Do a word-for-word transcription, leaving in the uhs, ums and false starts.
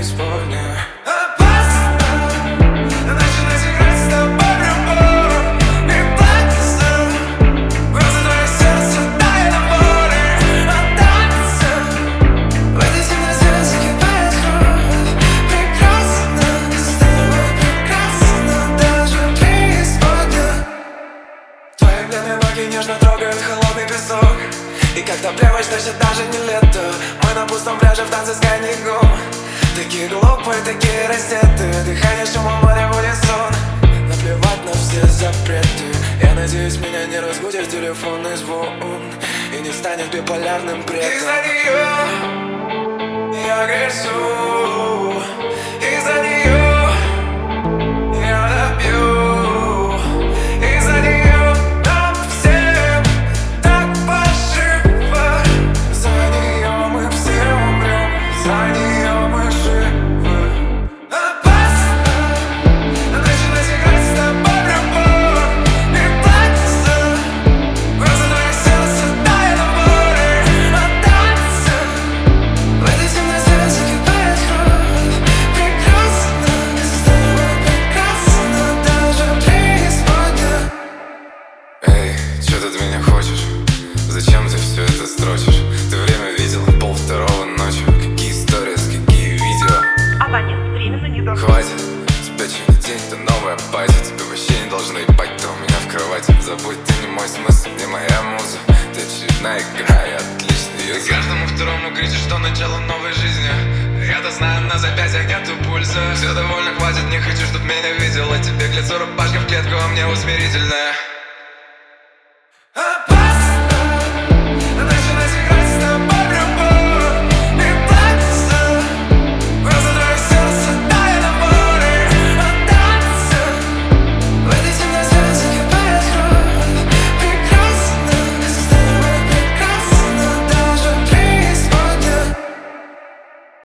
преисподнюю. Опасно начинать играть с тобой в любовь. И плакаться, просто твое сердце тает на море. Отдаться в этой темноте закипает кровь. Прекрасно с тобой, прекрасно даже преисподнюю. Твои длинные ноги нежно трогают холодный песок. И когда плеваешь, значит даже не лето. Мы на пустом пляже в танце с коньяком. Такие глупые, такие раздетые. Дыхание шумом моря в унисон. Наплевать на все запреты. Я надеюсь, меня не разбудит телефонный звон и не станет биполярным бредом. Из-за нее я грезу. Из-за нее я допью. Из-за нее нам всем так паршиво. За нее мы все умрем. За нее мы живы. Опасно начинать играть с тобой в любовь. И плакаться, просто твое сердце тает на море. Отдаться в этой темноте закипает кровь. Прекрасно с тобой, прекрасно даже преисподнюю. Эй, чё ты от меня хочешь? Зачем ты все это строчишь? Ты время видела пол второго ночью. Какие истории, какие видео? Абонент временно не доступен. Хватит, тебя через день, то новая пати. Тебе вообще не должны ебать, то у меня в кровати. Забудь, ты не мой смысл, не моя муза. Ты очередная игра, я отличный юзер. Каждому второму кричишь, что начало новой жизни. Я-то знаю, на запястьях нету пульса. Все довольно, хватит, не хочу, чтоб меня видела. Тебе к лицу рубашка в клетку, а мне усмирительная.